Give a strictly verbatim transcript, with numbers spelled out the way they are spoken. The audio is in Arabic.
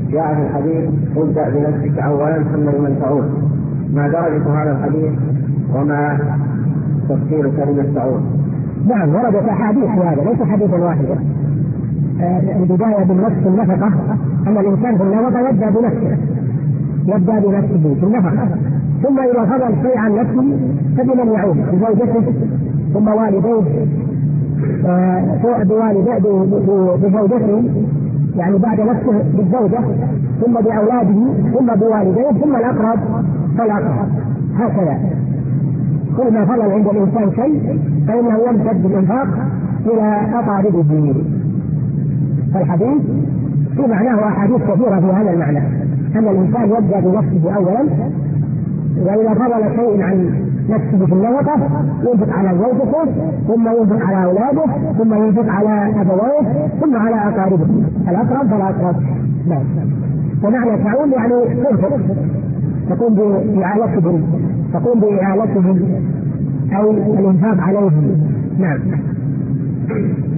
جاء في الحديث ابدأ بنفسك أولا ثم لمن تعود، ما درجة هذا الحديث وما تفسير كلمة تعود؟ نعم وردت أحاديث في هذا ليس حديثا واحدا. آه البداية بالنفس النفقة، أن الإنسان في النفقة يبدأ بنفسه يبدأ بنفسه في النفقة، ثم إذا فضل شيء عن نفسه فبمن يعود بزوجته ثم والديه آه بزوجته يعني بعد نفسه بالزوجة ثم بأولاده ثم بوالديه ثم الأقرب فالأقرب، هكذا كل ما فضل عند الإنسان شيء فإنه يمتد بالإنفاق إلى أقاربه. فالحديث في معناه أحاديث كثيرة في هذا المعنى، أن الإنسان يبدأ بنفسه أولا، وإذا فضل شيء عن نفسه في النفقة ينفق على زوجته ثم ينفق على أولاده ثم ينفق على أبويه ثم على أقاربه الأقرب فالأقرب. نعم. ومعنى تعول يعني تنفق، تقوم بإعالتهم تقوم بإعالتهم أو الإنفاق عليهم. نعم.